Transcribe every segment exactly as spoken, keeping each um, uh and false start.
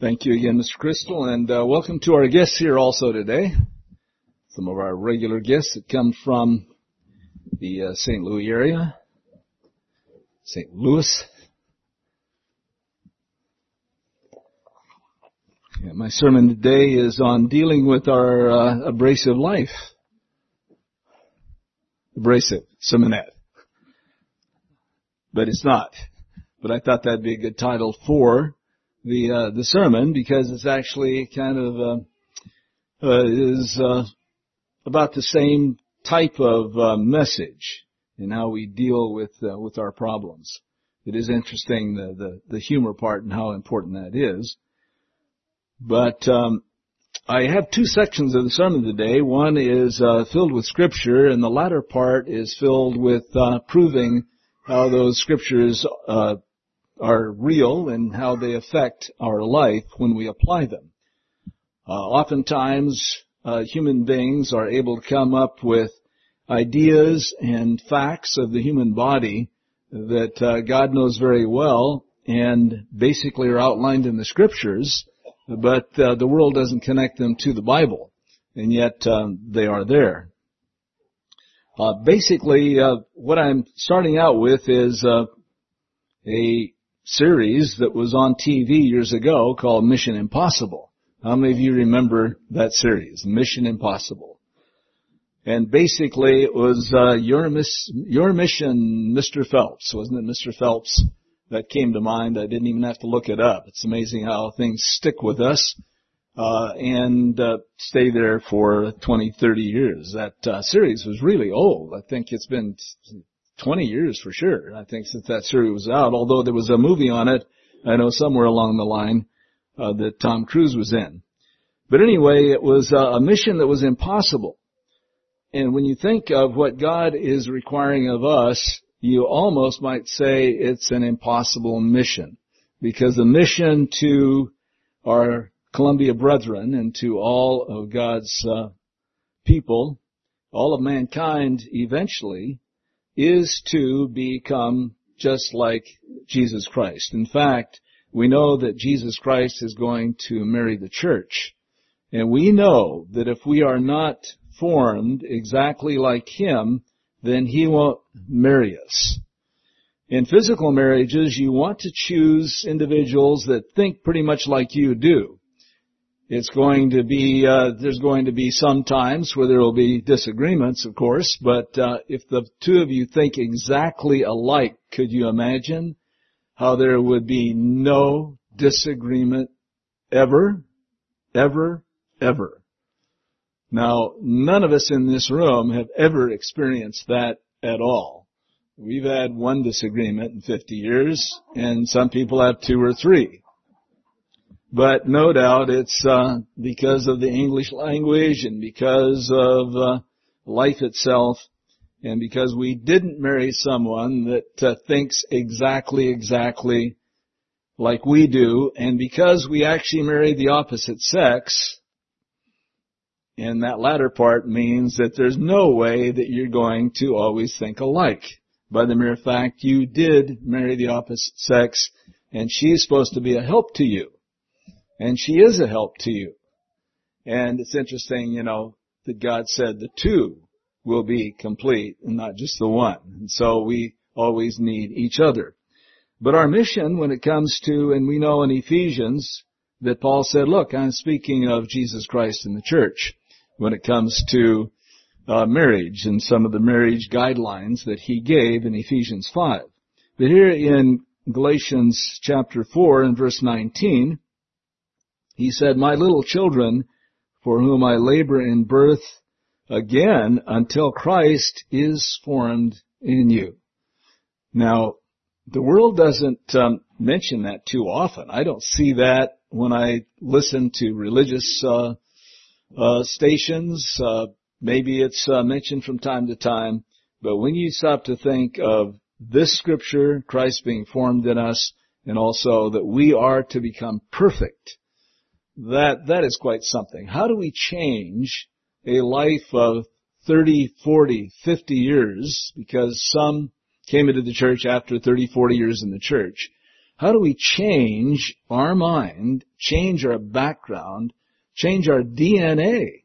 Thank you again, Mister Crystal, and uh, welcome to our guests here also today. Some of our regular guests that come from the uh, Saint Louis area, Saint Louis. Yeah, my sermon today is on dealing with our uh, abrasive life. Abrasive, Simonette. But it's not. But I thought that'd be a good title for the uh, the sermon, because it's actually kind of uh, uh, is uh, about the same type of uh, message in how we deal with uh, with our problems. It is interesting, the, the the humor part and how important that is. But um, I have two sections of the sermon today. One is uh, filled with Scripture, and the latter part is filled with uh, proving how those Scriptures uh, are real and how they affect our life when we apply them. Uh, oftentimes, uh, human beings are able to come up with ideas and facts of the human body that uh, God knows very well and basically are outlined in the Scriptures, but uh, the world doesn't connect them to the Bible, and yet um, they are there. Uh, basically, uh, what I'm starting out with is uh, a series that was on T V years ago called Mission Impossible. How many of you remember that series, Mission Impossible? And basically it was uh, your, miss, your mission, Mister Phelps. Wasn't it Mister Phelps that came to mind? I didn't even have to look it up. It's amazing how things stick with us uh, and uh, stay there for twenty, thirty years. That uh, series was really old. I think it's been twenty years for sure, I think, since that series was out, although there was a movie on it, I know, somewhere along the line uh, that Tom Cruise was in. But anyway, it was uh, a mission that was impossible. And when you think of what God is requiring of us, you almost might say it's an impossible mission, because the mission to our Columbia brethren and to all of God's uh, people, all of mankind eventually, is to become just like Jesus Christ. In fact, we know that Jesus Christ is going to marry the church. And we know that if we are not formed exactly like Him, then He won't marry us. In physical marriages, you want to choose individuals that think pretty much like you do. It's going to be, uh, there's going to be some times where there will be disagreements, of course, but uh, if the two of you think exactly alike, could you imagine how there would be no disagreement ever, ever, ever? Now, none of us in this room have ever experienced that at all. We've had one disagreement in fifty years, and some people have two or three. But no doubt it's uh, because of the English language and because of uh, life itself, and because we didn't marry someone that uh, thinks exactly, exactly like we do, and because we actually marry the opposite sex, and that latter part means that there's no way that you're going to always think alike. By the mere fact you did marry the opposite sex, and she's supposed to be a help to you. And she is a help to you. And it's interesting, you know, that God said the two will be complete and not just the one. And so we always need each other. But our mission when it comes to, and we know in Ephesians that Paul said, look, I'm speaking of Jesus Christ and the church when it comes to uh, marriage and some of the marriage guidelines that he gave in Ephesians five. But here in Galatians chapter four and verse nineteen, he said, my little children, for whom I labor in birth again until Christ is formed in you. Now, the world doesn't um, mention that too often. I don't see that when I listen to religious uh, uh, stations. Uh, maybe it's uh, mentioned from time to time. But when you stop to think of this Scripture, Christ being formed in us, and also that we are to become perfect, That, that is quite something. How do we change a life of thirty, forty, fifty years, because some came into the church after thirty, forty years in the church? How do we change our mind, change our background, change our D N A?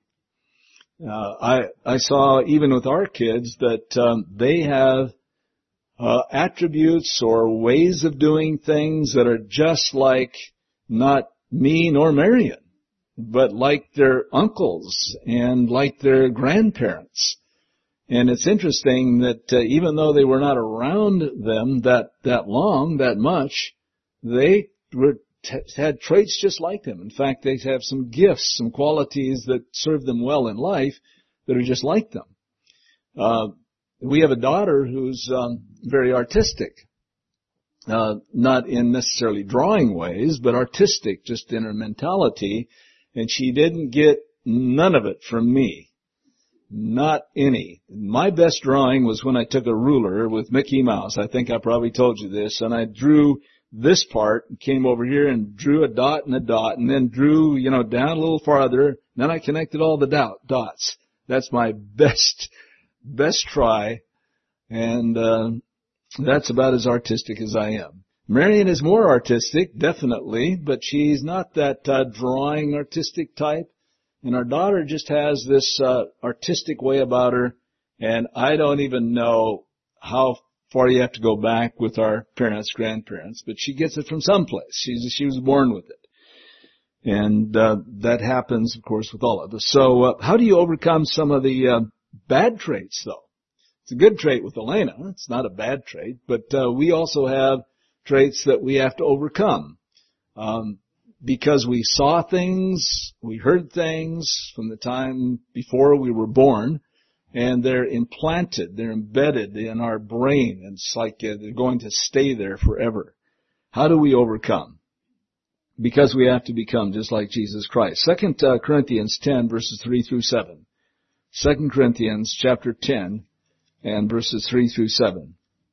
Uh, I, I saw even with our kids that um, they have uh, attributes or ways of doing things that are just like not me nor Marion, but like their uncles and like their grandparents. And it's interesting that uh, even though they were not around them that, that long, that much, they were t- had traits just like them. In fact, they have some gifts, some qualities that serve them well in life that are just like them. Uh, we have a daughter who's um, very artistic, uh, not in necessarily drawing ways, but artistic just in her mentality. And she didn't get none of it from me. Not any. My best drawing was when I took a ruler with Mickey Mouse. I think I probably told you this. And I drew this part, came over here and drew a dot and a dot, and then drew, you know, down a little farther. Then I connected all the dot, dots. That's my best, best try. And uh, that's about as artistic as I am. Marion is more artistic, definitely, but she's not that uh, drawing artistic type. And our daughter just has this uh, artistic way about her, and I don't even know how far you have to go back with our parents, grandparents, but she gets it from someplace. She's, she was born with it. And uh, that happens, of course, with all of us. So uh, how do you overcome some of the uh, bad traits, though? It's a good trait with Elena. It's not a bad trait, but uh, we also have traits that we have to overcome. Um, because we saw things, we heard things from the time before we were born, and they're implanted, they're embedded in our brain. It's like uh, they're going to stay there forever. How do we overcome? Because we have to become just like Jesus Christ. Second uh, Corinthians ten, verses three through seven. Second Corinthians chapter ten and verses three through seven.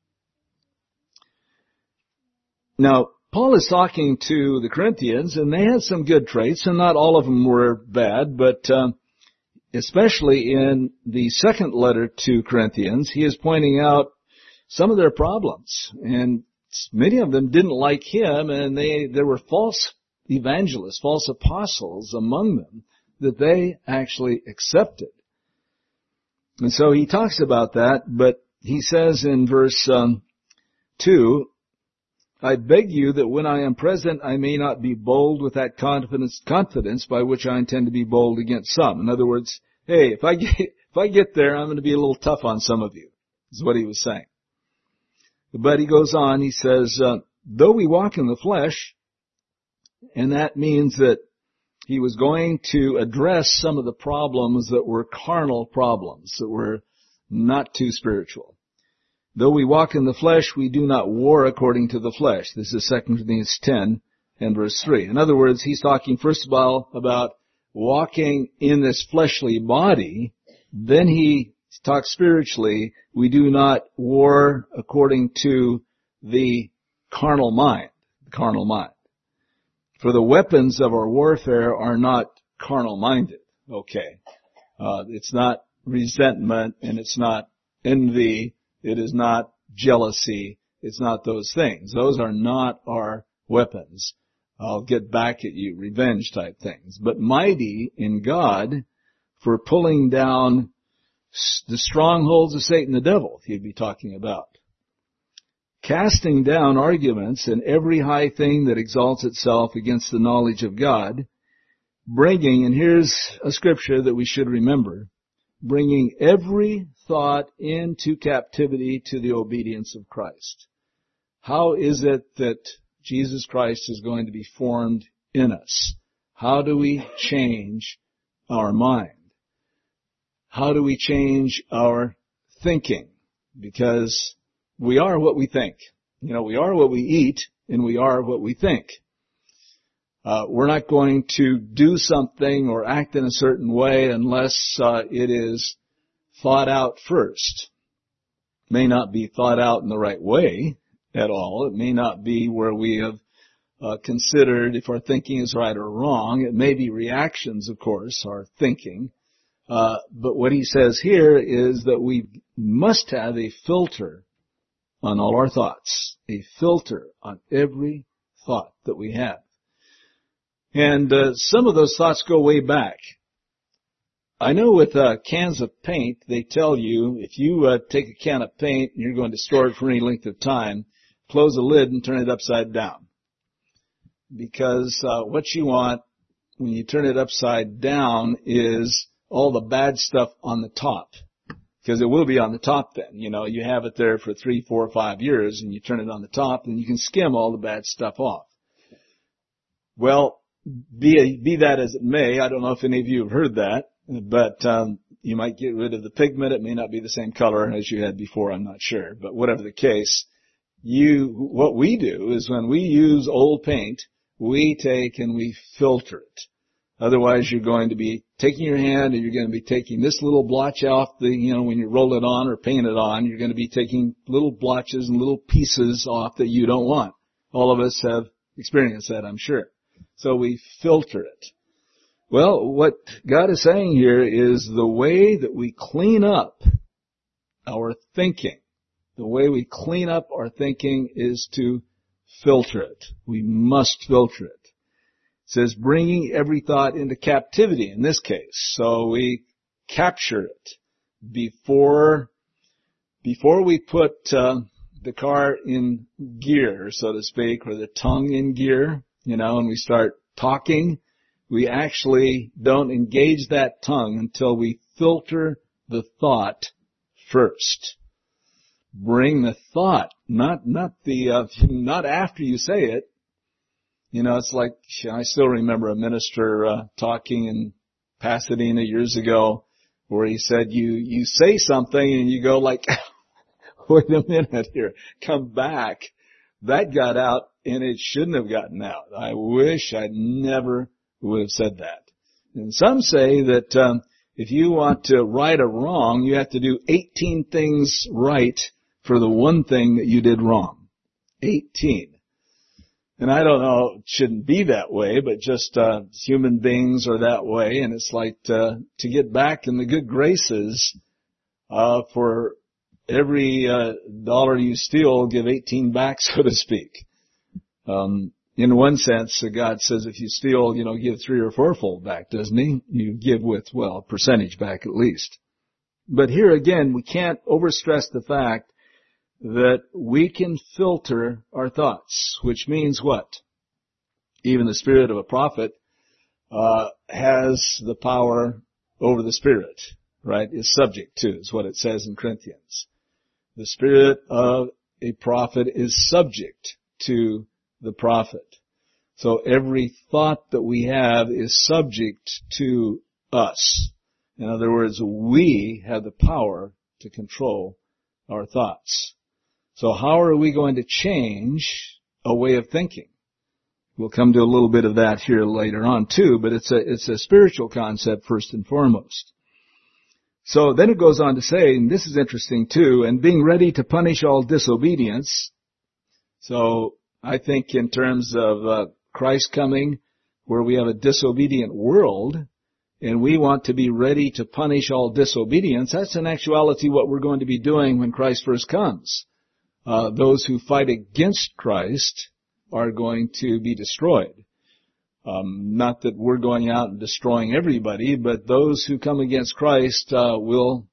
Now, Paul is talking to the Corinthians, and they had some good traits, and not all of them were bad, but um, especially in the second letter to Corinthians, he is pointing out some of their problems, and many of them didn't like him, and they there were false evangelists, false apostles among them that they actually accepted. And so he talks about that, but he says in verse um, two, I beg you that when I am present, I may not be bold with that confidence, confidence by which I intend to be bold against some. In other words, hey, if I get, if I get there, I'm going to be a little tough on some of you, is what he was saying. But he goes on, he says, uh, though we walk in the flesh, and that means that he was going to address some of the problems that were carnal problems, that were not too spiritual. Though we walk in the flesh, we do not war according to the flesh. This is Second Corinthians ten and verse three. In other words, he's talking first of all about walking in this fleshly body. Then he talks spiritually. We do not war according to the carnal mind. The carnal mind. For the weapons of our warfare are not carnal-minded. Okay. Uh, it's not resentment, and it's not envy. It is not jealousy. It's not those things. Those are not our weapons. I'll get back at you, revenge type things. But mighty in God for pulling down the strongholds of Satan the devil, he'd be talking about. Casting down arguments and every high thing that exalts itself against the knowledge of God, bringing, and here's a scripture that we should remember, bringing every thought into captivity to the obedience of Christ. How is it that Jesus Christ is going to be formed in us? How do we change our mind? How do we change our thinking? Because we are what we think. You know, we are what we eat, and we are what we think. Uh, we're not going to do something or act in a certain way unless uh, it is thought out first. It may not be thought out in the right way at all. It may not be where we have uh, considered if our thinking is right or wrong. It may be reactions, of course, our thinking. Uh, but what he says here is that we must have a filter on all our thoughts, a filter on every thought that we have. And uh, some of those thoughts go way back. I know with uh, cans of paint, they tell you if you uh, take a can of paint and you're going to store it for any length of time, close the lid and turn it upside down. Because uh, what you want when you turn it upside down is all the bad stuff on the top. Because it will be on the top then. You know, you have it there for three, four, five years and you turn it on the top and you can skim all the bad stuff off. Well, be, be that as it may, I don't know if any of you have heard that, but um, you might get rid of the pigment. It may not be the same color as you had before, I'm not sure. But whatever the case, you, what we do is when we use old paint, we take and we filter it. Otherwise, you're going to be taking your hand and you're going to be taking this little blotch off the, you know, when you roll it on or paint it on, you're going to be taking little blotches and little pieces off that you don't want. All of us have experienced that, I'm sure. So we filter it. Well, what God is saying here is the way that we clean up our thinking, the way we clean up our thinking is to filter it. We must filter it. It says bringing every thought into captivity in this case. So we capture it before, before we put uh, the car in gear, so to speak, or the tongue in gear, you know, and we start talking. We actually don't engage that tongue until we filter the thought first. Bring the thought, not, not the, uh, not after you say it. You know, it's like, I still remember a minister, uh, talking in Pasadena years ago where he said, you, you say something and you go like, wait a minute here, come back. That got out and it shouldn't have gotten out. I wish I'd never would have said that. And some say that, um, if you want to right a wrong, you have to do eighteen things right for the one thing that you did wrong. eighteen. And I don't know, it shouldn't be that way, but just uh human beings are that way, and it's like uh, to get back in the good graces, uh for every uh dollar you steal, give eighteen back, so to speak. Um in one sense, God says if you steal, you know, give three or fourfold back, doesn't he? You give with, well, a percentage back at least. But here again, we can't overstress the fact that we can filter our thoughts, which means what? Even the spirit of a prophet uh has the power over the spirit, right? Is subject to, is what it says in Corinthians. The spirit of a prophet is subject to the prophet. So every thought that we have is subject to us. In other words, we have the power to control our thoughts. So how are we going to change a way of thinking? We'll come to a little bit of that here later on too, but it's a, it's a spiritual concept first and foremost. So then it goes on to say, and this is interesting too, and being ready to punish all disobedience. So I think in terms of uh, Christ coming, where we have a disobedient world, and we want to be ready to punish all disobedience, that's in actuality what we're going to be doing when Christ first comes. Uh, those who fight against Christ are going to be destroyed. Um, not that we're going out and destroying everybody, but those who come against Christ uh, will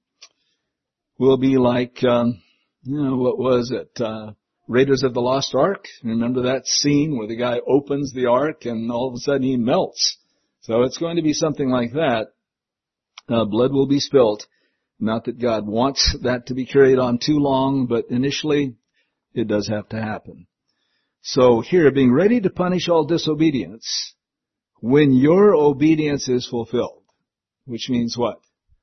will be like, um, you know, what was it? Uh, Raiders of the Lost Ark. Remember that scene where the guy opens the ark and all of a sudden he melts? So it's going to be something like that. Uh, blood will be spilt. Not that God wants that to be carried on too long, but initially it does have to happen. So here, being ready to punish all disobedience when your obedience is fulfilled. Which means what?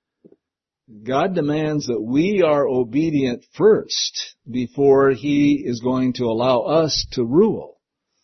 God demands that we are obedient first before He is going to allow us to rule.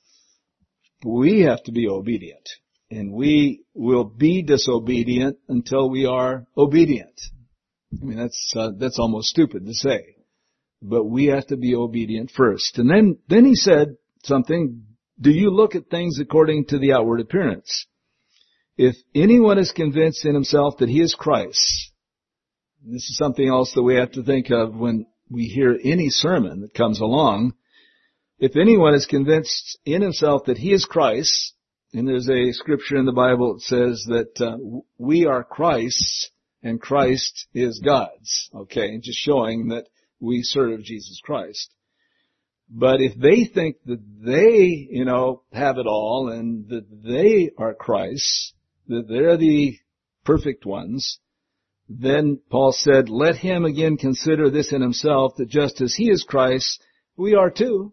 We have to be obedient. And we will be disobedient until we are obedient. I mean, that's, uh, that's almost stupid to say. But we have to be obedient first. And then, then he said something, do you look at things according to the outward appearance? If anyone is convinced in himself that he is Christ, this is something else that we have to think of when we hear any sermon that comes along, if anyone is convinced in himself that he is Christ, and there's a scripture in the Bible that says that uh, we are Christ's and Christ is God's, okay, just showing that we serve Jesus Christ. But if they think that they, you know, have it all and that they are Christ, that they're the perfect ones, then Paul said, let him again consider this in himself, that just as he is Christ, we are too.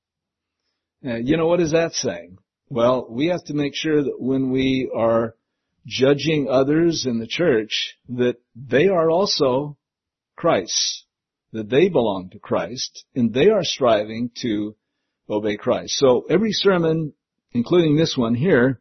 Uh, you know, what is that saying? Well, we have to make sure that when we are judging others in the church, that they are also Christ, that they belong to Christ, and they are striving to obey Christ. So every sermon, including this one here,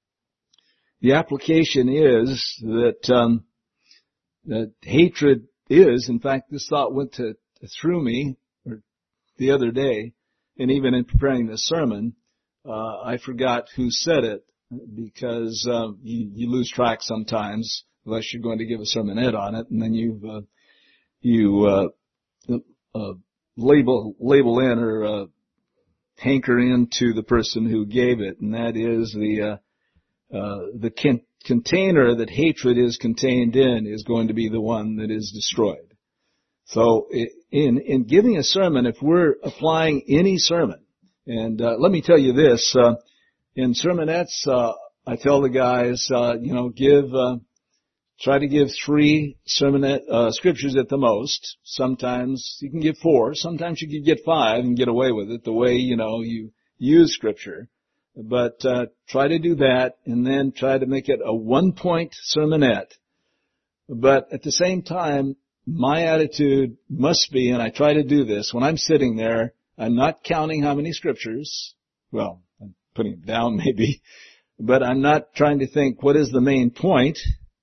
the application is that um, that hatred is, in fact, this thought went to, through me or the other day, and even in preparing this sermon, uh, I forgot who said it, because uh, you, you lose track sometimes, unless you're going to give a sermonette on it, and then you uh, you uh, uh, label label in or uh, hanker into the person who gave it, and that is the uh, uh, the con- container that hatred is contained in is going to be the one that is destroyed. So in in giving a sermon, if we're applying any sermon, and uh, let me tell you this, uh, in sermonettes, uh, I tell the guys, uh, you know, give, uh, try to give three sermonette, uh, scriptures at the most. Sometimes you can give four. Sometimes you can get five and get away with it the way, you know, you use scripture. But, uh, try to do that and then try to make it a one-point sermonette. But at the same time, my attitude must be, and I try to do this, when I'm sitting there, I'm not counting how many scriptures. Well, I'm putting it down maybe, but I'm not trying to think what is the main point,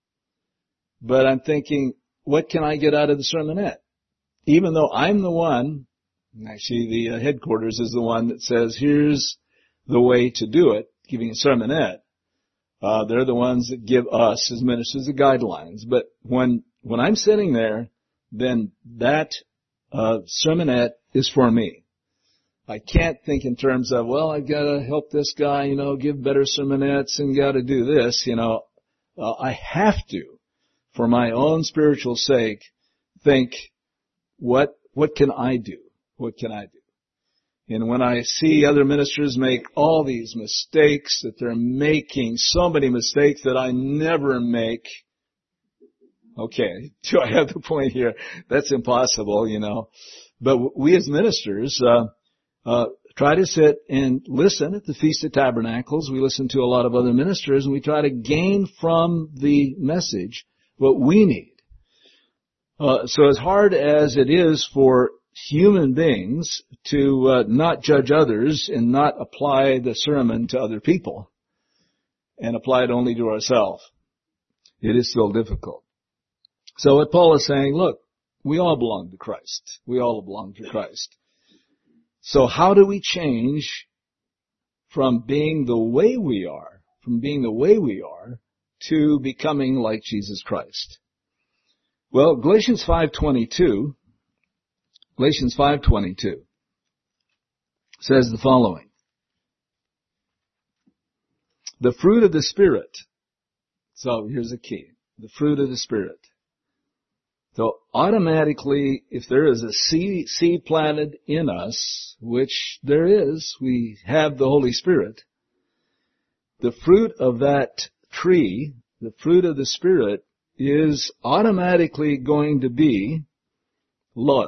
but I'm thinking, what can I get out of the sermonette? Even though I'm the one, actually the headquarters is the one that says, here's the way to do it, giving a sermonette. Uh, they're the ones that give us as ministers the guidelines. But when, when I'm sitting there, then that, uh, sermonette is for me. I can't think in terms of, well, I've got to help this guy, you know, give better sermonettes and got to do this, you know. Uh, I have to, for my own spiritual sake, think, what, what can I do? What can I do? And when I see other ministers make all these mistakes, that they're making so many mistakes that I never make, okay, do I have the point here? That's impossible, you know. But we as ministers, uh, Uh, try to sit and listen at the Feast of Tabernacles. We listen to a lot of other ministers, and we try to gain from the message what we need. Uh, so as hard as it is for human beings to uh, not judge others and not apply the sermon to other people and apply it only to ourselves, it is still difficult. So what Paul is saying, look, we all belong to Christ. We all belong to Christ. So how do we change from being the way we are, from being the way we are, to becoming like Jesus Christ? Well, Galatians five twenty-two, Galatians five twenty-two says the following. The fruit of the Spirit. So here's the key. The fruit of the Spirit. So automatically, if there is a seed, seed planted in us, which there is, we have the Holy Spirit, the fruit of that tree, the fruit of the Spirit, is automatically going to be love.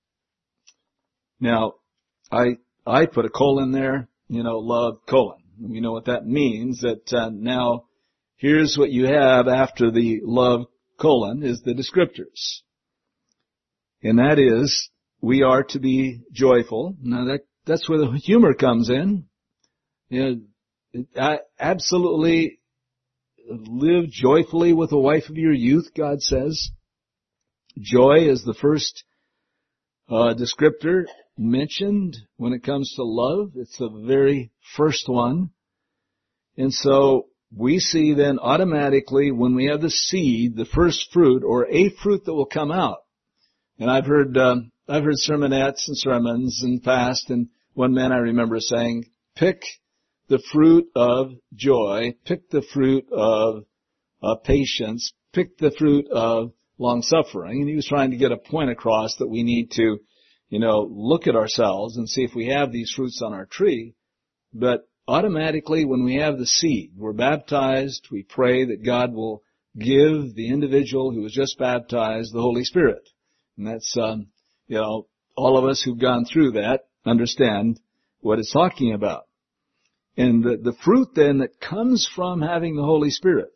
Now, I I put a colon there, you know, love, colon. We know what that means, that uh, now here's what you have after the love colon is the descriptors. And that is, we are to be joyful. Now that, that's where the humor comes in. You know, I absolutely live joyfully with the wife of your youth, God says. Joy is the first uh, descriptor mentioned when it comes to love. It's the very first one. And so we see then automatically when we have the seed, the first fruit or a fruit that will come out. And I've heard um, I've heard sermonettes and sermons in the past, and one man I remember saying, pick the fruit of joy, pick the fruit of uh, patience, pick the fruit of long-suffering. And he was trying to get a point across that we need to, you know, look at ourselves and see if we have these fruits on our tree. But automatically, when we have the seed, we're baptized, we pray that God will give the individual who was just baptized the Holy Spirit. And that's, um, you know, all of us who've gone through that understand what it's talking about. And the, the fruit then that comes from having the Holy Spirit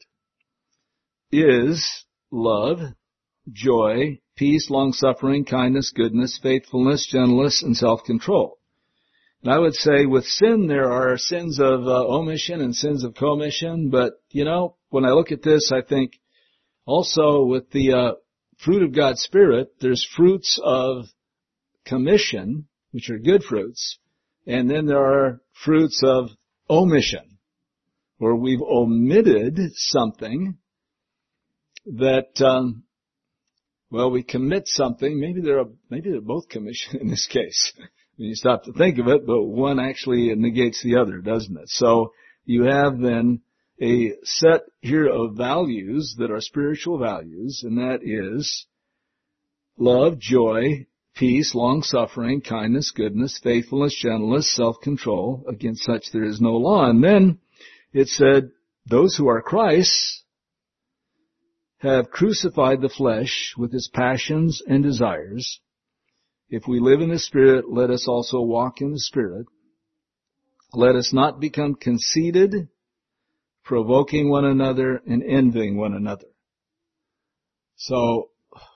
is love, joy, peace, long-suffering, kindness, goodness, faithfulness, gentleness, and self-control. And I would say with sin there are sins of uh, omission and sins of commission, but, you know, when I look at this, I think also with the uh, fruit of God's Spirit, there's fruits of commission, which are good fruits, and then there are fruits of omission, where we've omitted something that, um, well, we commit something. Maybe they're maybe they're both commission in this case when you stop to think of it, but one actually negates the other, doesn't it? So you have then a set here of values that are spiritual values, and that is love, joy, peace, long-suffering, kindness, goodness, faithfulness, gentleness, self-control. Against such there is no law. And then it said, those who are Christ's have crucified the flesh with its passions and desires. If we live in the Spirit, let us also walk in the Spirit. Let us not become conceited, provoking one another and envying one another. So,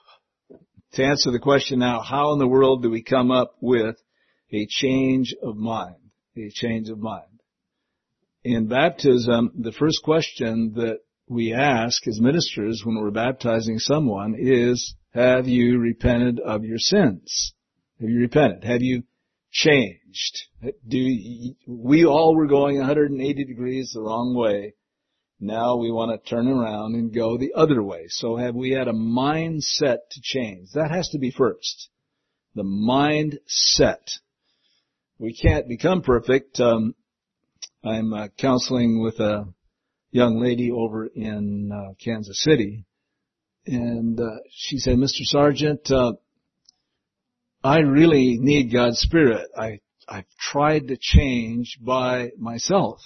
to answer the question now, how in the world do we come up with a change of mind? A change of mind. In baptism, the first question that we ask as ministers when we're baptizing someone is, have you repented of your sins? Have you repented? Have you changed? Do you, we all were going one hundred eighty degrees the wrong way. Now we want to turn around and go the other way. So have we had a mindset to change? That has to be first. The mindset. We can't become perfect. Um, I'm uh, counseling with a young lady over in uh, Kansas City, and uh, she said, Mister Sargent, uh, I really need God's Spirit. I, I've tried to change by myself.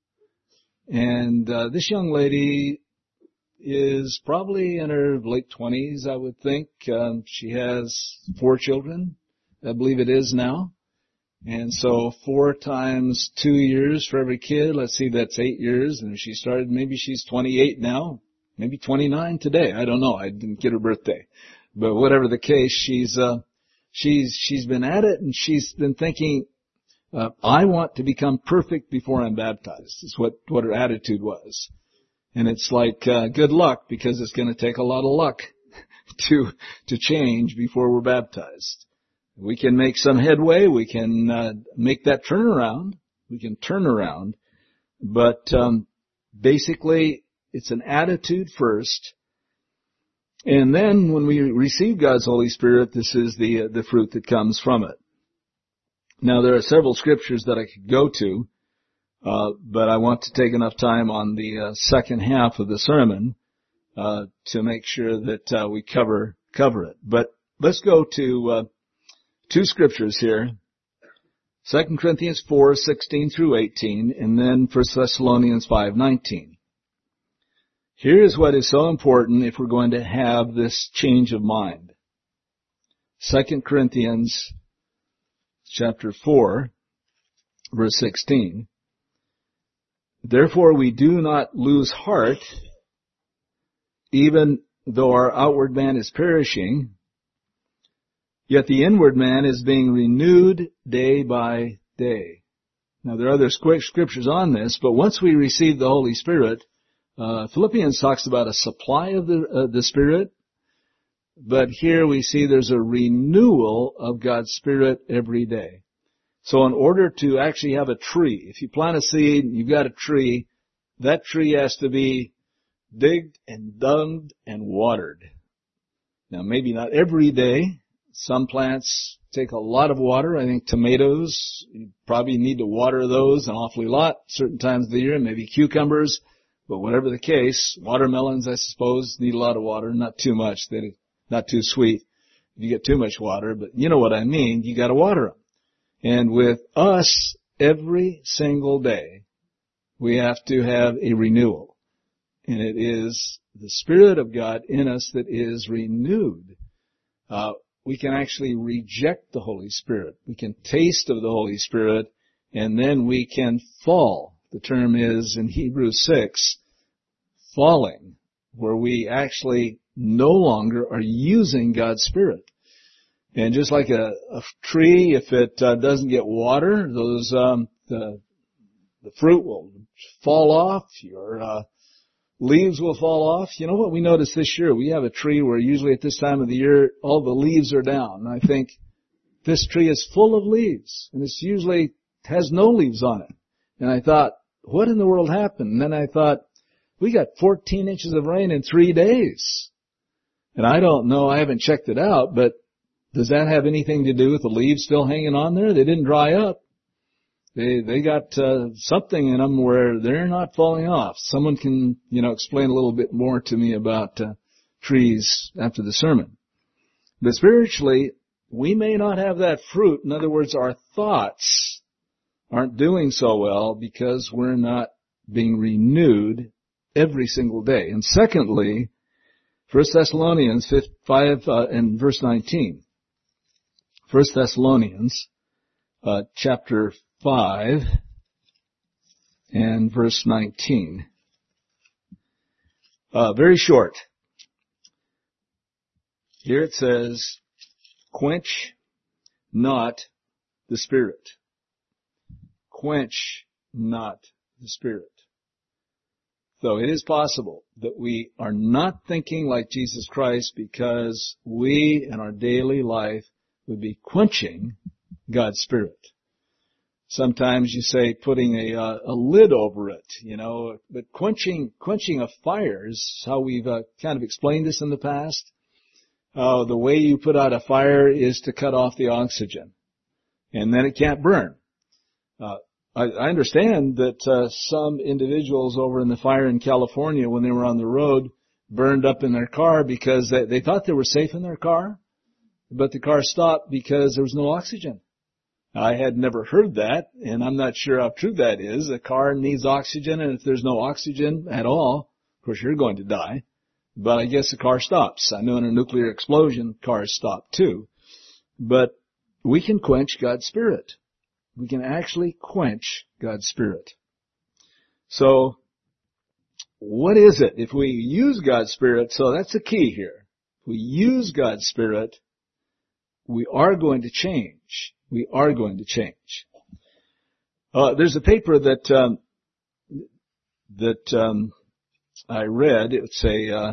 And uh, this young lady is probably in her late twenties, I would think. Um, she has four children, I believe it is now. And so four times two years for every kid, let's see, that's eight years. And she started, maybe she's twenty-eight now, maybe twenty-nine today. I don't know. I didn't get her birthday. But whatever the case, she's, uh, she's, she's been at it, and she's been thinking, Uh, I want to become perfect before I'm baptized, is what, what her attitude was. And it's like, uh, good luck, because it's going to take a lot of luck to, to change before we're baptized. We can make some headway, we can, uh, make that turnaround, we can turn around, but, um, basically, it's an attitude first, and then when we receive God's Holy Spirit, this is the, uh, the fruit that comes from it. Now, there are several scriptures that I could go to, uh, but I want to take enough time on the uh, second half of the sermon uh, to make sure that uh, we cover cover it. But let's go to uh, two scriptures here: Second Corinthians four sixteen through eighteen, and then First Thessalonians five nineteen. Here is what is so important if we're going to have this change of mind. Second Corinthians chapter four, verse sixteen. Therefore we do not lose heart, even though our outward man is perishing, yet the inward man is being renewed day by day. Now there are other scriptures on this, but once we receive the Holy Spirit, uh, Philippians talks about a supply of the, uh, the Spirit, but here we see there's a renewal of God's Spirit every day. So in order to actually have a tree, if you plant a seed and you've got a tree, that tree has to be digged and dug and watered. Now maybe not every day. Some plants take a lot of water. I think tomatoes, you probably need to water those an awfully lot certain times of the year, maybe cucumbers. But whatever the case, watermelons, I suppose, need a lot of water, not too much. They're not too sweet if you get too much water, but you know what I mean. You got to water them. And with us, every single day, we have to have a renewal. And it is the Spirit of God in us that is renewed. Uh, we can actually reject the Holy Spirit. We can taste of the Holy Spirit, and then we can fall. The term is in Hebrews six, falling, where we actually no longer are using God's Spirit. And just like a, a tree, if it uh, doesn't get water, those um, the the fruit will fall off. Your uh, leaves will fall off. You know what we noticed this year? We have a tree where usually at this time of the year all the leaves are down. And I think this tree is full of leaves, and it's usually has no leaves on it. And I thought, what in the world happened? And then I thought, we got fourteen inches of rain in three days. And I don't know, I haven't checked it out, but does that have anything to do with the leaves still hanging on there? They didn't dry up. They they got uh, something in them where they're not falling off. Someone can, you know, explain a little bit more to me about uh, trees after the sermon. But spiritually, we may not have that fruit. In other words, our thoughts aren't doing so well because we're not being renewed every single day. And secondly, First Thessalonians five uh, and verse nineteen. First Thessalonians uh, chapter five and verse nineteen. Uh, very short. Here it says, quench not the Spirit. Quench not the Spirit. So it is possible that we are not thinking like Jesus Christ because we in our daily life would be quenching God's Spirit. Sometimes you say putting a, uh, a lid over it, you know, but quenching, quenching a fire is how we've uh, kind of explained this in the past. Uh, the way you put out a fire is to cut off the oxygen, and then it can't burn. Uh, I, I understand that uh, some individuals over in the fire in California, when they were on the road, burned up in their car because they, they thought they were safe in their car, but the car stopped because there was no oxygen. I had never heard that, and I'm not sure how true that is. A car needs oxygen, and if there's no oxygen at all, of course you're going to die. But I guess the car stops. I know in a nuclear explosion, cars stop too. But we can quench God's Spirit. We can actually quench God's Spirit. So, what is it? If we use God's Spirit, so that's the key here. If we use God's Spirit, we are going to change. We are going to change. Uh, there's a paper that um, that um, I read. It's a uh,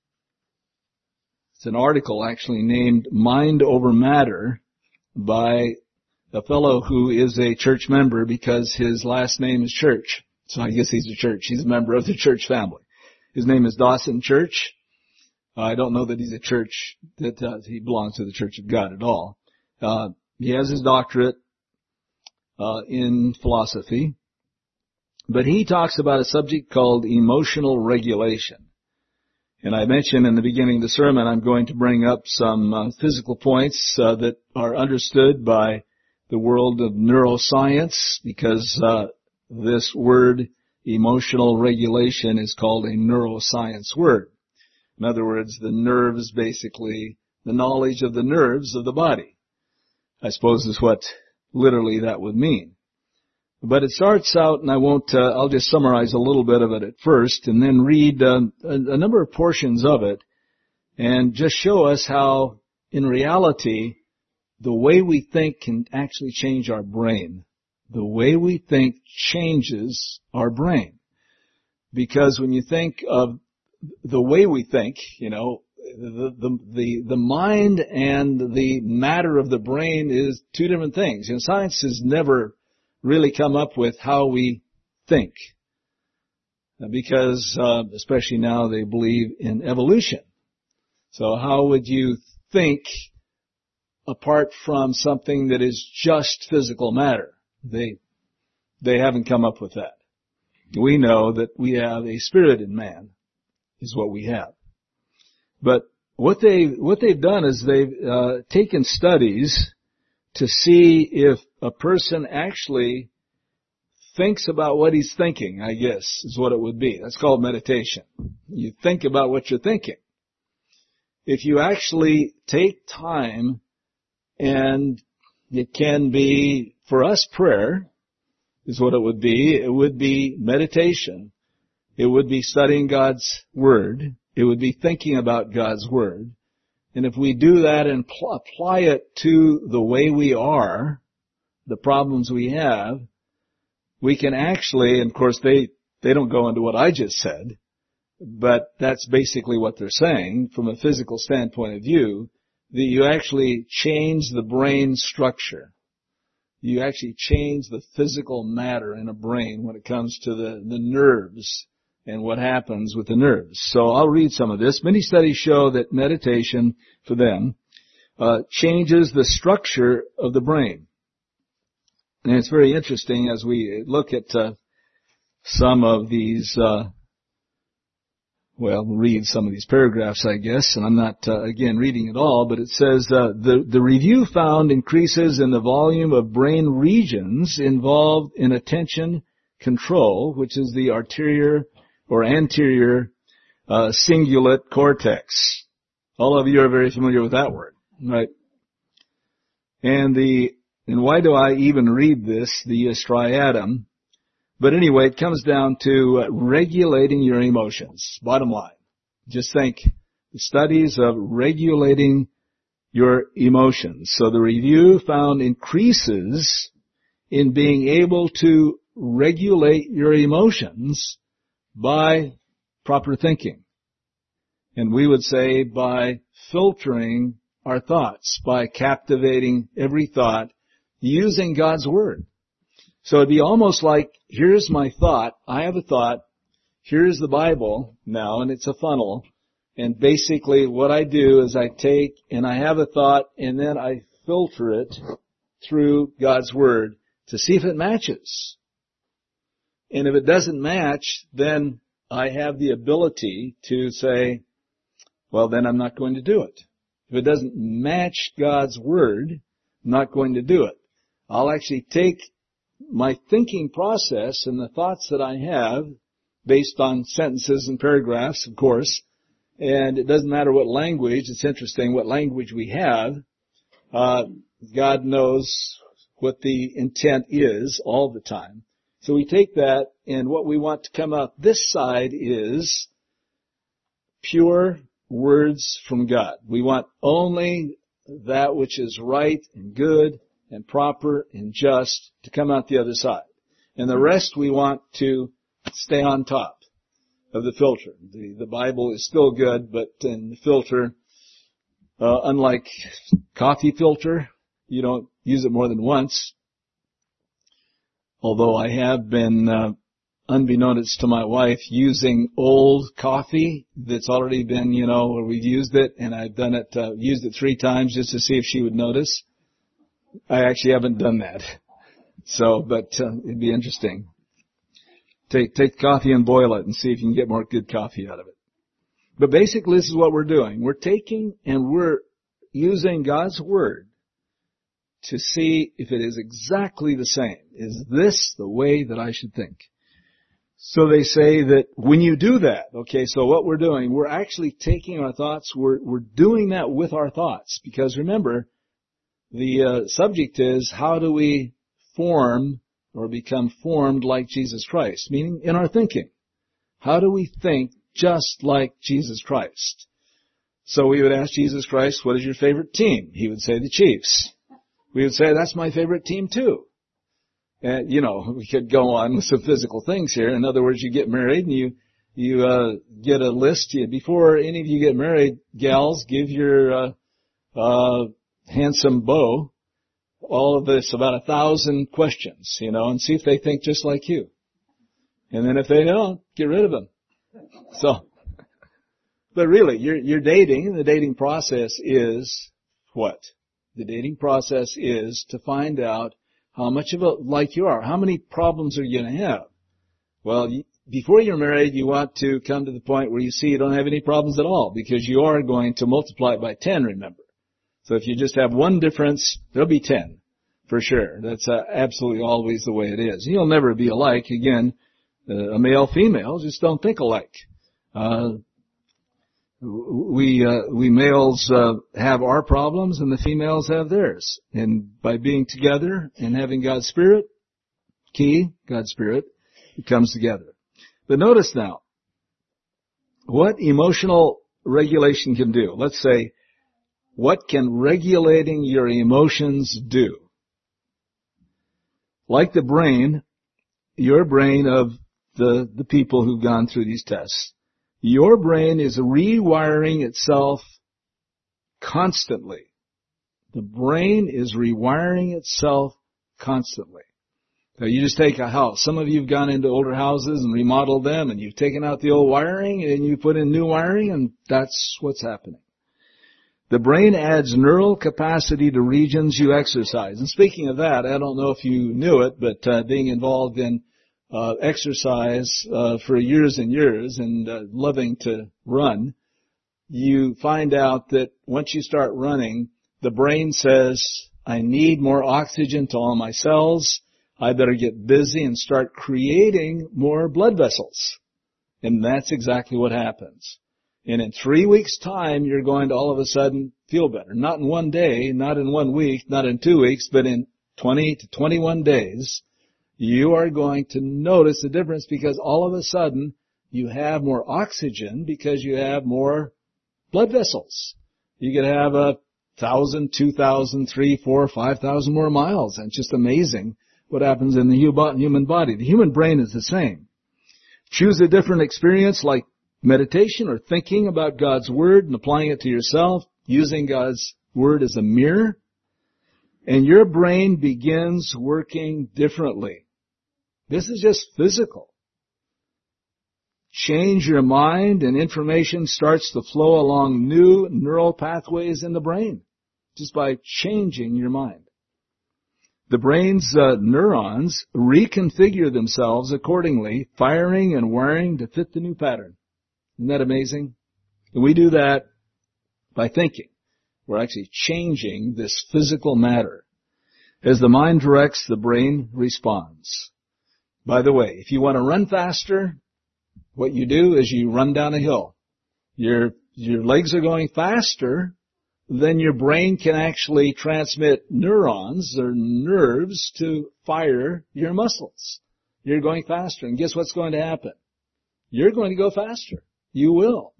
it's an article actually named "Mind Over Matter" by a fellow who is a church member because his last name is Church. So I guess he's a church. He's a member of the church family. His name is Dawson Church. I don't know that he's a church that uh, he belongs to the Church of God at all. Uh, He has his doctorate uh, in philosophy, but he talks about a subject called emotional regulation. And I mentioned in the beginning of the sermon I'm going to bring up some uh, physical points uh, that are understood by the world of neuroscience, because uh, this word emotional regulation is called a neuroscience word. In other words, the nerves, basically the knowledge of the nerves of the body, I suppose is what literally that would mean. But it starts out, and I won't, uh, I'll just summarize a little bit of it at first and then read uh, a, a number of portions of it and just show us how, in reality, the way we think can actually change our brain. The way we think changes our brain. Because when you think of the way we think, you know, The, the, the, the mind and the matter of the brain is two different things. And science has never really come up with how we think. Because, uh, especially now they believe in evolution. So how would you think apart from something that is just physical matter. They, they haven't come up with that. We know that we have a spirit in man, is what we have. But what they, what they've done is they've, uh, taken studies to see if a person actually thinks about what he's thinking, I guess, is what it would be. That's called meditation. You think about what you're thinking. If you actually take time, and it can be, for us, prayer is what it would be. It would be meditation. It would be studying God's Word. It would be thinking about God's Word. And if we do that and pl- apply it to the way we are, the problems we have, we can actually, and of course they, they don't go into what I just said, but that's basically what they're saying from a physical standpoint of view, that you actually change the brain structure. You actually change the physical matter in a brain when it comes to the, the nerves and what happens with the nerves. So I'll read some of this. Many studies show that meditation, for them, uh, changes the structure of the brain. And it's very interesting as we look at uh, some of these, uh, well, read some of these paragraphs, I guess, and I'm not, uh, again, reading it all, but it says, uh, the, the review found increases in the volume of brain regions involved in attention control, which is the arterial or anterior uh, cingulate cortex. All of you are very familiar with that word, right? And the And why do I even read this, the striatum? But anyway, it comes down to uh, regulating your emotions. Bottom line. Just think, the studies of regulating your emotions. So the review found increases in being able to regulate your emotions by proper thinking. And we would say by filtering our thoughts, by captivating every thought using God's Word. So it'd be almost like, here's my thought, I have a thought, here's the Bible now, and it's a funnel, and basically what I do is I take and I have a thought, and then I filter it through God's Word to see if it matches. And if it doesn't match, then I have the ability to say, well, then I'm not going to do it. If it doesn't match God's Word, I'm not going to do it. I'll actually take my thinking process and the thoughts that I have based on sentences and paragraphs, of course, and it doesn't matter what language. It's interesting what language we have. Uh, God knows what the intent is all the time. So we take that, and what we want to come out this side is pure words from God. We want only that which is right and good and proper and just to come out the other side. And the rest we want to stay on top of the filter. The, the Bible is still good, but in the filter, uh, unlike coffee filter, you don't use it more than once. Although I have been, uh, unbeknownst to my wife, using old coffee that's already been, you know, where we've used it, and I've done it, uh, used it three times just to see if she would notice. I actually haven't done that. So, but uh, it'd be interesting. Take take coffee and boil it and see if you can get more good coffee out of it. But basically, this is what we're doing. We're taking and we're using God's Word to see if it is exactly the same. Is this the way that I should think? So they say that when you do that, okay, so what we're doing, we're actually taking our thoughts, we're, we're doing that with our thoughts. Because remember, the uh, subject is how do we form or become formed like Jesus Christ, meaning in our thinking. How do we think just like Jesus Christ? So we would ask Jesus Christ, what is your favorite team? He would say the Chiefs. We would say, that's my favorite team too. And, you know, we could go on with some physical things here. In other words, you get married and you, you, uh, get a list. You, before any of you get married, gals, give your, uh, uh, handsome beau all of this, about a thousand questions, you know, and see if they think just like you. And then if they don't, get rid of them. So, but really, you're, you're dating, and the dating process is what? The dating process is to find out how much of a like you are. How many problems are you going to have? Well, before you're married, you want to come to the point where you see you don't have any problems at all, because you are going to multiply it by ten, remember. So if you just have one difference, there'll be ten, for sure. That's uh, absolutely always the way it is. You'll never be alike. Again, uh, a male, female just don't think alike. Uh, we, uh, we males, uh, have our problems and the females have theirs. And by being together and having God's Spirit, key, God's Spirit, it comes together. But notice now, what emotional regulation can do. Let's say, what can regulating your emotions do? Like the brain, your brain of the, the people who've gone through these tests, your brain is rewiring itself constantly. The brain is rewiring itself constantly. So you just take a house. Some of you have gone into older houses and remodeled them, and you've taken out the old wiring and you put in new wiring, and that's what's happening. The brain adds neural capacity to regions you exercise. And speaking of that, I don't know if you knew it, but uh, being involved in uh, exercise uh, for years and years and uh, loving to run, you find out that once you start running, the brain says, I need more oxygen to all my cells. I better get busy and start creating more blood vessels. And that's exactly what happens. And in three weeks' time, you're going to all of a sudden feel better. Not in one day, not in one week, not in two weeks, but in twenty to twenty-one days, you are going to notice the difference, because all of a sudden you have more oxygen because you have more blood vessels. You could have a thousand, two thousand, three, four, five thousand more miles. And it's just amazing what happens in the human body. The human brain is the same. Choose a different experience like meditation or thinking about God's Word and applying it to yourself, using God's Word as a mirror, and your brain begins working differently. This is just physical. Change your mind and information starts to flow along new neural pathways in the brain just by changing your mind. The brain's uh, neurons reconfigure themselves accordingly, firing and wiring to fit the new pattern. Isn't that amazing? And we do that by thinking. We're actually changing this physical matter. As the mind directs, the brain responds. By the way, if you want to run faster, what you do is you run down a hill. Your, your legs are going faster, then your brain can actually transmit neurons or nerves to fire your muscles. You're going faster, and guess what's going to happen? You're going to go faster. You will.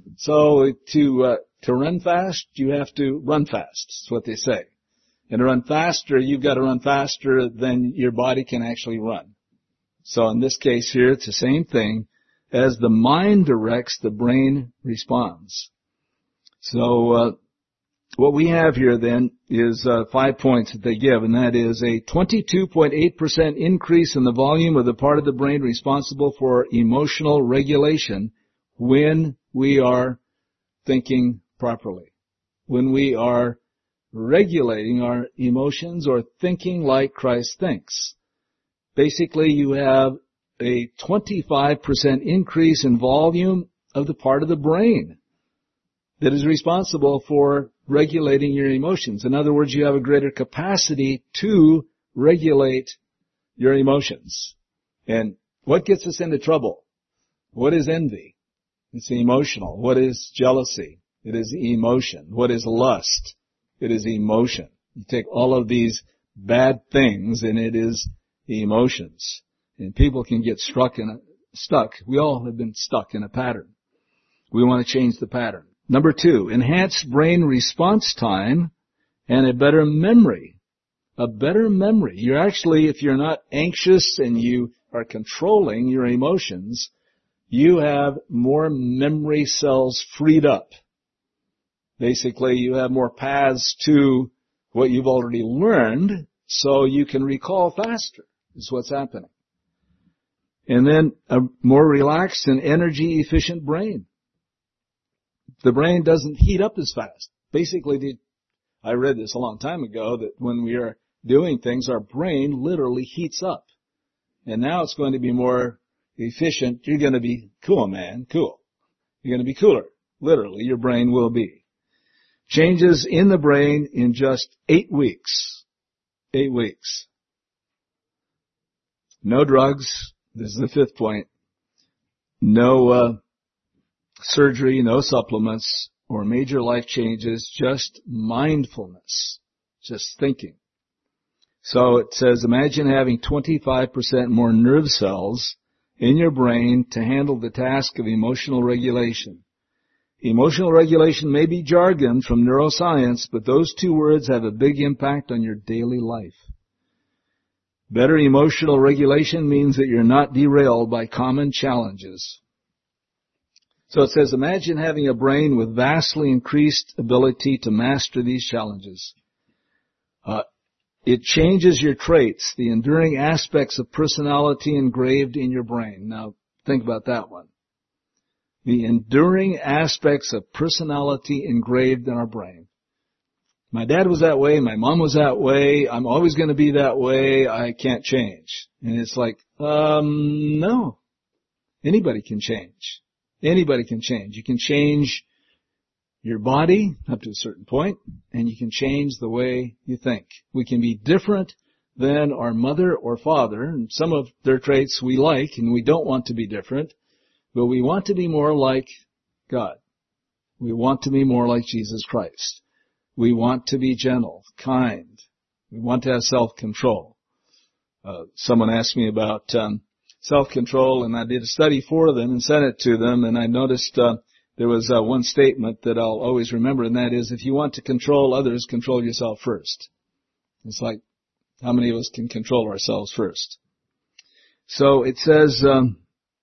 So to uh, to run fast, you have to run fast. That's what they say. And to run faster, you've got to run faster than your body can actually run. So in this case here, it's the same thing. As the mind directs, the brain responds. So uh, what we have here then is uh, five points that they give, and that is a twenty-two point eight percent increase in the volume of the part of the brain responsible for emotional regulation when we are thinking properly, when we are regulating our emotions or thinking like Christ thinks. Basically, you have a twenty-five percent increase in volume of the part of the brain that is responsible for regulating your emotions. In other words, you have a greater capacity to regulate your emotions. And what gets us into trouble? What is envy? It's emotional. What is jealousy? It is emotion. What is lust? It is emotion. You take all of these bad things and it is emotions. And people can get struck in a, stuck. We all have been stuck in a pattern. We want to change the pattern. Number two, enhanced brain response time and a better memory. A better memory. You're actually, if you're not anxious and you are controlling your emotions, you have more memory cells freed up. Basically, you have more paths to what you've already learned, so you can recall faster, is what's happening. And then a more relaxed and energy-efficient brain. The brain doesn't heat up as fast. Basically, the I read this a long time ago that when we are doing things, our brain literally heats up. And now it's going to be more efficient. You're going to be cool, man, cool. You're going to be cooler. Literally, your brain will be. Changes in the brain in just eight weeks. Eight weeks. No drugs. This is the fifth point. No uh, surgery, no supplements, or major life changes, just mindfulness, just thinking. So it says, imagine having twenty-five percent more nerve cells in your brain to handle the task of emotional regulation. Emotional regulation may be jargon from neuroscience, but those two words have a big impact on your daily life. Better emotional regulation means that you're not derailed by common challenges. So it says, imagine having a brain with vastly increased ability to master these challenges. Uh, it changes your traits, the enduring aspects of personality engraved in your brain. Now, think about that one. The enduring aspects of personality engraved in our brain. My dad was that way, my mom was that way, I'm always going to be that way, I can't change. And it's like, um, no. Anybody can change. Anybody can change. You can change your body up to a certain point, and you can change the way you think. We can be different than our mother or father, and some of their traits we like, and we don't want to be different, but we want to be more like God. We want to be more like Jesus Christ. We want to be gentle, kind. We want to have self-control. Uh, someone asked me about um, self-control, and I did a study for them and sent it to them, and I noticed uh, there was uh, one statement that I'll always remember, and that is, if you want to control others, control yourself first. It's like, how many of us can control ourselves first? So it says, um,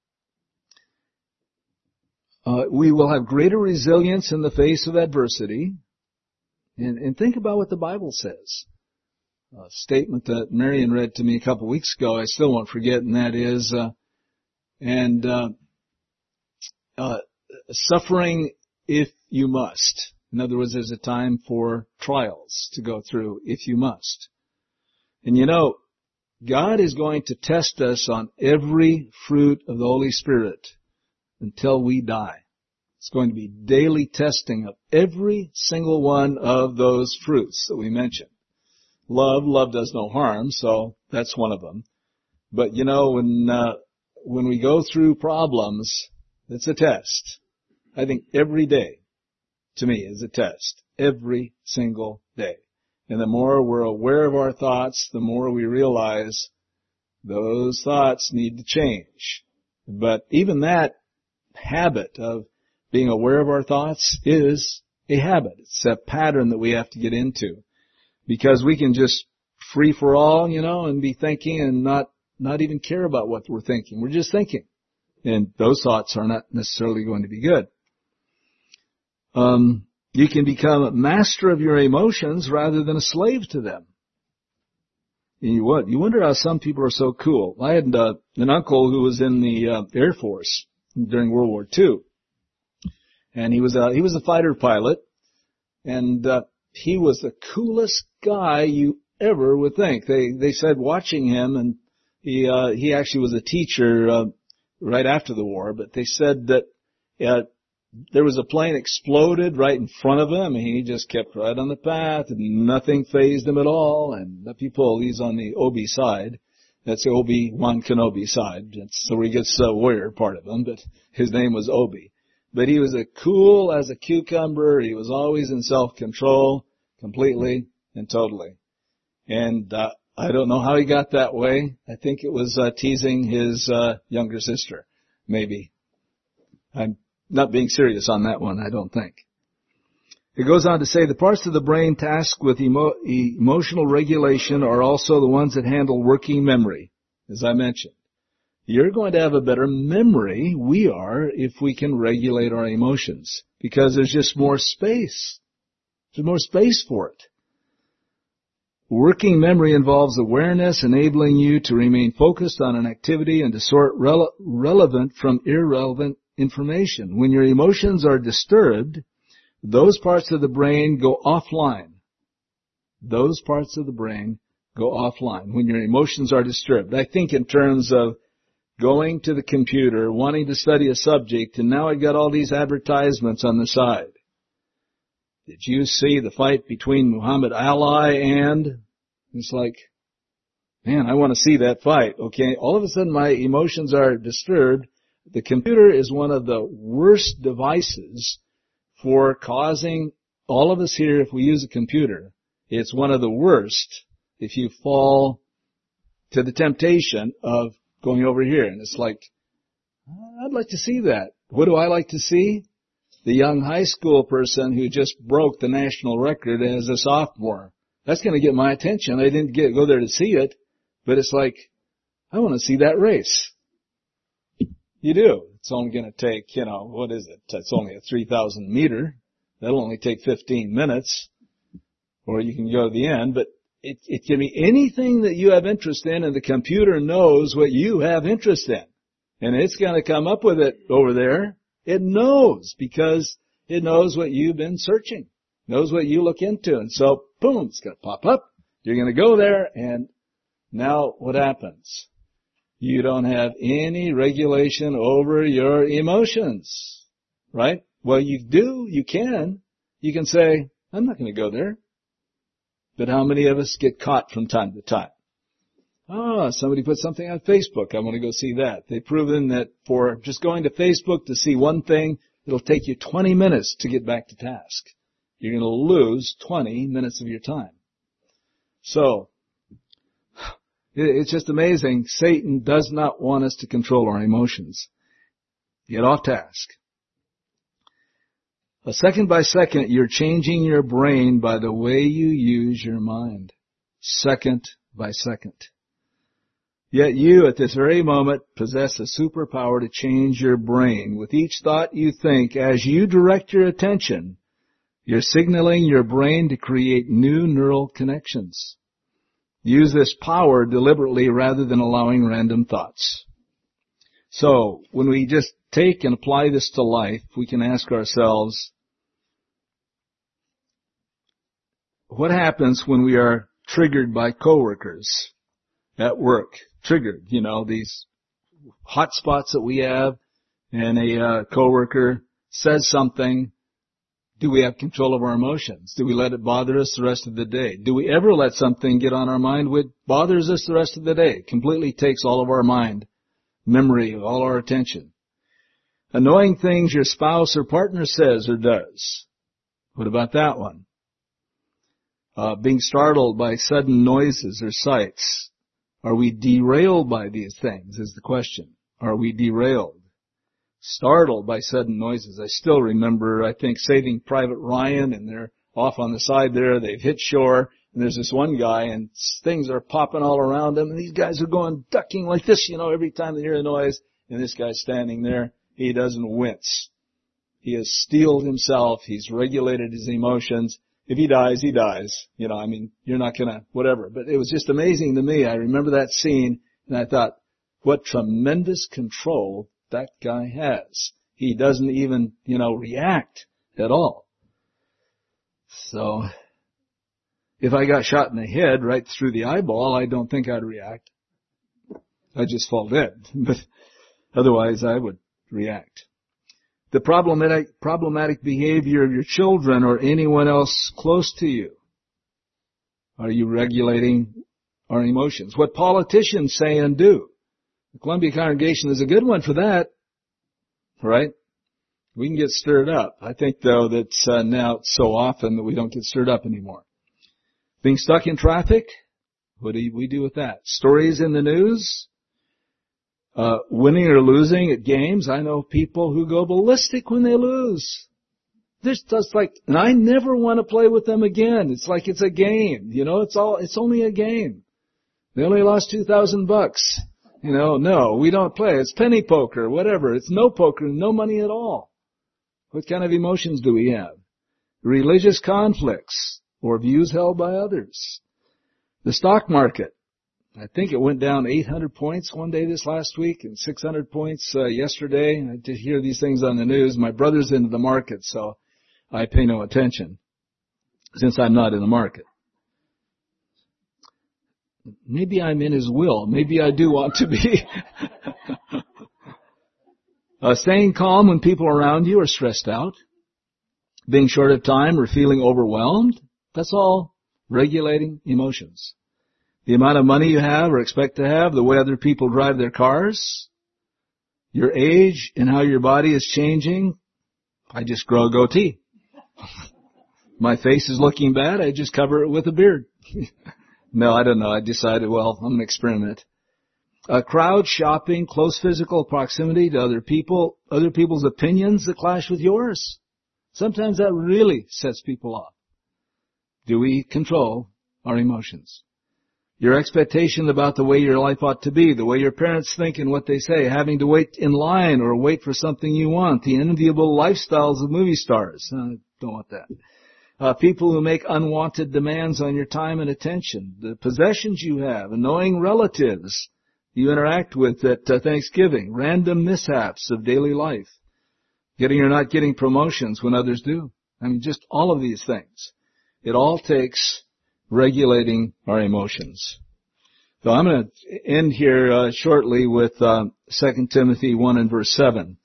uh, we will have greater resilience in the face of adversity. And, and think about what the Bible says. A statement that Marion read to me a couple of weeks ago, I still won't forget, and that is, uh, and uh, uh, suffering if you must. In other words, there's a time for trials to go through if you must. And you know, God is going to test us on every fruit of the Holy Spirit until we die. It's going to be daily testing of every single one of those fruits that we mentioned. Love, love does no harm, so that's one of them. But you know, when uh, when we go through problems, it's a test. I think every day, to me, is a test. Every single day. And the more we're aware of our thoughts, the more we realize those thoughts need to change. But even that habit of being aware of our thoughts is a habit. It's a pattern that we have to get into. Because we can just free for all, you know, and be thinking and not, not even care about what we're thinking. We're just thinking. And those thoughts are not necessarily going to be good. Um, you can become a master of your emotions rather than a slave to them. And you what? You wonder how some people are so cool. I had uh, an uncle who was in the uh, Air Force during World War Two. And he was a, he was a fighter pilot. And, uh, he was the coolest guy you ever would think. They they said watching him, and he uh, he actually was a teacher uh, right after the war. But they said that uh, there was a plane exploded right in front of him, and he just kept right on the path, and nothing fazed him at all. And the people, he's on the Obi side. That's the Obi-Wan Kenobi side. That's where he gets the warrior part of him. But his name was Obi. But he was as cool as a cucumber. He was always in self-control, completely and totally. And uh, I don't know how he got that way. I think it was uh, teasing his uh, younger sister, maybe. I'm not being serious on that one, I don't think. It goes on to say, the parts of the brain tasked with emo- emotional regulation are also the ones that handle working memory, as I mentioned. You're going to have a better memory, we are, if we can regulate our emotions. Because there's just more space. There's more space for it. Working memory involves awareness, enabling you to remain focused on an activity and to sort rele- relevant from irrelevant information. When your emotions are disturbed, those parts of the brain go offline. those parts of the brain go offline when your emotions are disturbed. I think in terms of going to the computer, wanting to study a subject, and now I got all these advertisements on the side. Did you see the fight between Muhammad Ali and... It's like, man, I want to see that fight, okay? All of a sudden my emotions are disturbed. The computer is one of the worst devices for causing all of us here, if we use a computer, it's one of the worst if you fall to the temptation of going over here. And it's like, I'd like to see that. What do I like to see? The young high school person who just broke the national record as a sophomore. That's going to get my attention. I didn't get go there to see it, but it's like, I want to see that race. You do. It's only going to take, you know, what is it? It's only a three thousand meter. That'll only take fifteen minutes, or you can go to the end, but it, it can be anything that you have interest in, and the computer knows what you have interest in. And it's going to come up with it over there. It knows, because it knows what you've been searching, knows what you look into. And so, boom, it's going to pop up. You're going to go there, and now what happens? You don't have any regulation over your emotions, right? Well, you do, you can. You can say, I'm not going to go there. But how many of us get caught from time to time? Oh, somebody put something on Facebook. I want to go see that. They've proven that for just going to Facebook to see one thing, it'll take you twenty minutes to get back to task. You're going to lose twenty minutes of your time. So, it's just amazing. Satan does not want us to control our emotions. Get off task. A second by second, you're changing your brain by the way you use your mind. Second by second. Yet you, at this very moment, possess a superpower to change your brain. With each thought you think, as you direct your attention, you're signaling your brain to create new neural connections. Use this power deliberately rather than allowing random thoughts. So, when we just take and apply this to life, we can ask ourselves, what happens when we are triggered by coworkers at work? Triggered, you know, these hot spots that we have, and a uh, coworker says something. Do we have control of our emotions? Do we let it bother us the rest of the day? Do we ever let something get on our mind which bothers us the rest of the day? It completely takes all of our mind, memory, all our attention. Annoying things your spouse or partner says or does. What about that one? Uh, being startled by sudden noises or sights. Are we derailed by these things is the question. Are we derailed? Startled by sudden noises. I still remember, I think, Saving Private Ryan, and they're off on the side there. They've hit shore, and there's this one guy, and things are popping all around him, and these guys are going ducking like this, you know, every time they hear a noise, and this guy's standing there. He doesn't wince. He has steeled himself. He's regulated his emotions. If he dies, he dies. You know, I mean, you're not going to, whatever. But it was just amazing to me. I remember that scene, and I thought, what tremendous control that guy has. He doesn't even, you know, react at all. So, if I got shot in the head right through the eyeball, I don't think I'd react. I'd just fall dead. But otherwise, I would react. The problematic, problematic behavior of your children or anyone else close to you. Are you regulating our emotions? What politicians say and do. The Columbia congregation is a good one for that, right? We can get stirred up. I think, though, that uh, now it's so often that we don't get stirred up anymore. Being stuck in traffic, what do we do with that? Stories in the news, uh, winning or losing at games. I know people who go ballistic when they lose. This just like, and I never want to play with them again. It's like it's a game, you know. It's all. It's only a game. They only lost two thousand bucks. You know, no, we don't play. It's penny poker, whatever. It's no poker, no money at all. What kind of emotions do we have? Religious conflicts or views held by others. The stock market. I think it went down eight hundred points one day this last week and six hundred points uh, yesterday. I did hear these things on the news. My brother's into the market, so I pay no attention since I'm not in the market. maybe I'm in His will. Maybe I do want to be. uh, staying calm when people around you are stressed out. Being short of time or feeling overwhelmed. That's all regulating emotions. The amount of money you have or expect to have, the way other people drive their cars, your age and how your body is changing. I just grow a goatee. My face is looking bad, I just cover it with a beard. No, I don't know. I decided, well, I'm going to experiment. A crowd shopping, close physical proximity to other people, other people's opinions that clash with yours. Sometimes that really sets people off. Do we control our emotions? Your expectation about the way your life ought to be, the way your parents think and what they say, having to wait in line or wait for something you want, the enviable lifestyles of movie stars. I don't want that. Uh, people who make unwanted demands on your time and attention, the possessions you have, annoying relatives you interact with at uh, Thanksgiving, random mishaps of daily life, getting or not getting promotions when others do. I mean, just all of these things. It all takes regulating our emotions. So I'm going to end here uh, shortly with uh, Second Timothy one and verse seven.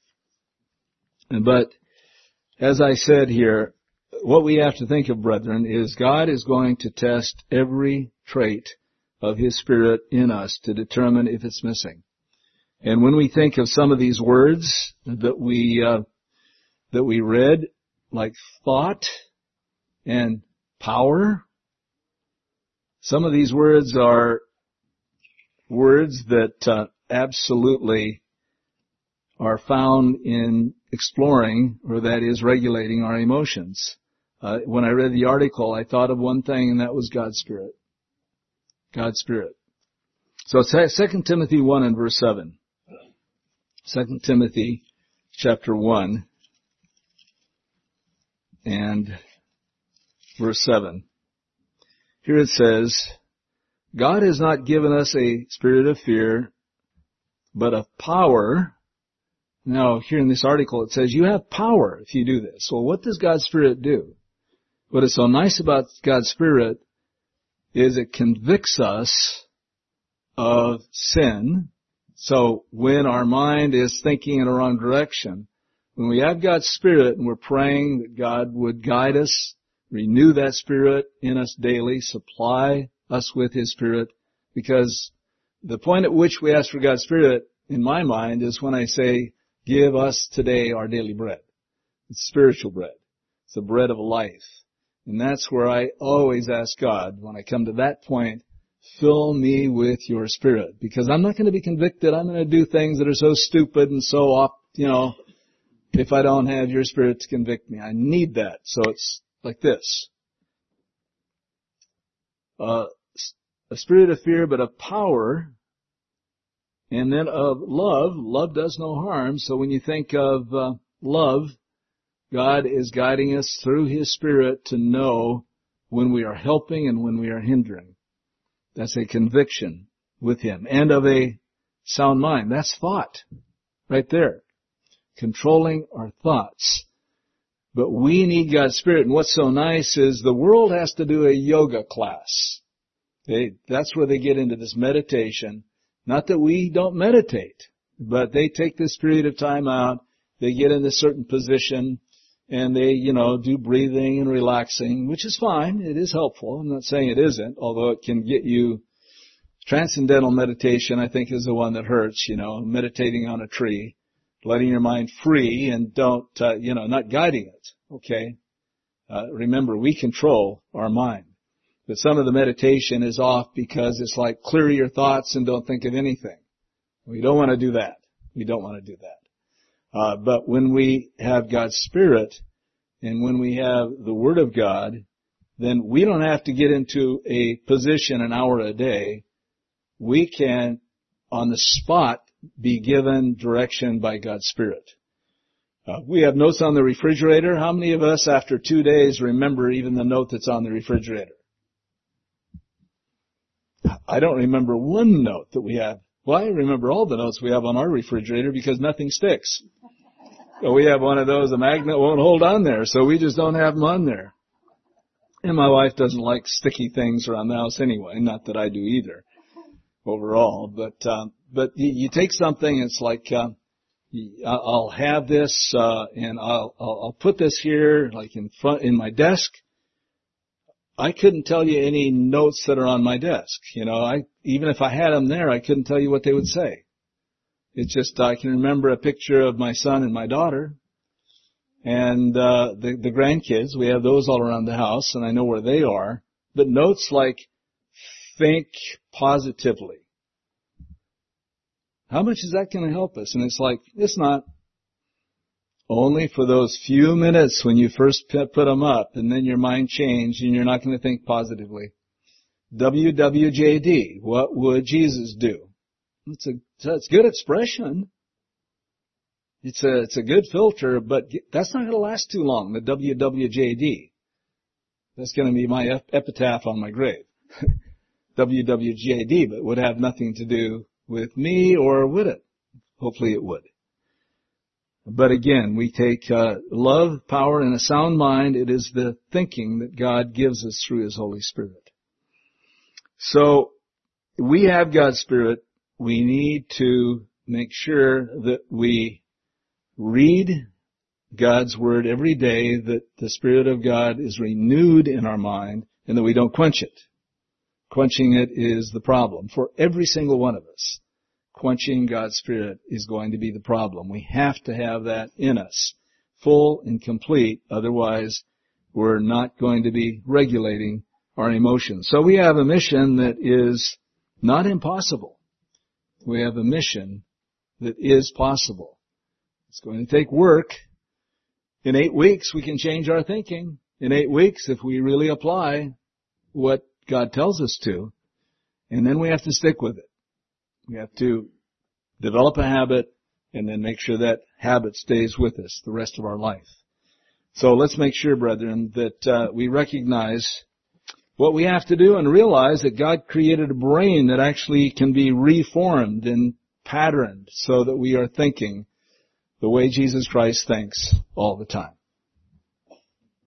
But as I said here, what we have to think of, brethren, is God is going to test every trait of His Spirit in us to determine if it's missing. And when we think of some of these words that we uh, that we read, like thought and power, some of these words are words that uh, absolutely are found in exploring, or that is regulating our emotions. Uh, when I read the article, I thought of one thing, and that was God's Spirit. God's Spirit. So Second Timothy one and verse seven. Second Timothy chapter one and verse seven. Here it says, God has not given us a spirit of fear, but of power. Now, here in this article it says you have power if you do this. Well, what does God's Spirit do? What is so nice about God's Spirit is it convicts us of sin. So when our mind is thinking in the wrong direction, when we have God's Spirit and we're praying that God would guide us, renew that Spirit in us daily, supply us with His Spirit, because the point at which we ask for God's Spirit, in my mind, is when I say, give us today our daily bread. It's spiritual bread. It's the bread of life. And that's where I always ask God, when I come to that point, fill me with your Spirit. Because I'm not going to be convicted. I'm going to do things that are so stupid and so off, you know, if I don't have your Spirit to convict me. I need that. So it's like this. Uh, a spirit of fear, but of power, and then of love. Love does no harm. So when you think of uh, love, God is guiding us through His Spirit to know when we are helping and when we are hindering. That's a conviction with Him. And of a sound mind. That's thought. Right there. Controlling our thoughts. But we need God's Spirit. And what's so nice is the world has to do a yoga class. They, that's where they get into this meditation. Not that we don't meditate, but they take this period of time out. They get in a certain position. And they, you know, do breathing and relaxing, which is fine. It is helpful. I'm not saying it isn't, although it can get you. Transcendental meditation, I think, is the one that hurts, you know, meditating on a tree, letting your mind free and don't, uh, you know, not guiding it, okay? Uh, remember, we control our mind. But some of the meditation is off because it's like clear your thoughts and don't think of anything. We don't want to do that. We don't want to do that. Uh, but when we have God's Spirit and when we have the Word of God, then we don't have to get into a position an hour a day. We can, on the spot, be given direction by God's Spirit. Uh, we have notes on the refrigerator. How many of us, after two days, remember even the note that's on the refrigerator? I don't remember one note that we have. Well, I remember all the notes we have on our refrigerator because nothing sticks. So we have one of those, a magnet won't hold on there, so we just don't have them on there. And my wife doesn't like sticky things around the house anyway, not that I do either. overall. But um, but you, you take something, it's like uh, I'll have this, uh, and I'll, I'll I'll put this here, like in front in my desk. I couldn't tell you any notes that are on my desk. You know, I even if I had them there, I couldn't tell you what they would say. It's just I can remember a picture of my son and my daughter, and uh, the the grandkids. We have those all around the house, and I know where they are. But notes like think positively. How much is that going to help us? And it's like, it's not. Only for those few minutes when you first put them up, and then your mind changed, and you're not going to think positively. W W J D, what would Jesus do? It's a, it's a good expression. It's a, it's a good filter, but that's not going to last too long, the W W J D. That's going to be my epitaph on my grave. W W J D, but would have nothing to do with me, or would it? Hopefully it would. But again, we take uh, love, power, and a sound mind. It is the thinking that God gives us through His Holy Spirit. So, we have God's Spirit. We need to make sure that we read God's Word every day, that the Spirit of God is renewed in our mind, and that we don't quench it. Quenching it is the problem for every single one of us. Quenching God's Spirit is going to be the problem. We have to have that in us, full and complete. Otherwise, we're not going to be regulating our emotions. So we have a mission that is not impossible. We have a mission that is possible. It's going to take work. In eight weeks, we can change our thinking. In eight weeks, if we really apply what God tells us to, and then we have to stick with it. We have to develop a habit and then make sure that habit stays with us the rest of our life. So let's make sure, brethren, that uh, we recognize what we have to do and realize that God created a brain that actually can be reformed and patterned so that we are thinking the way Jesus Christ thinks all the time.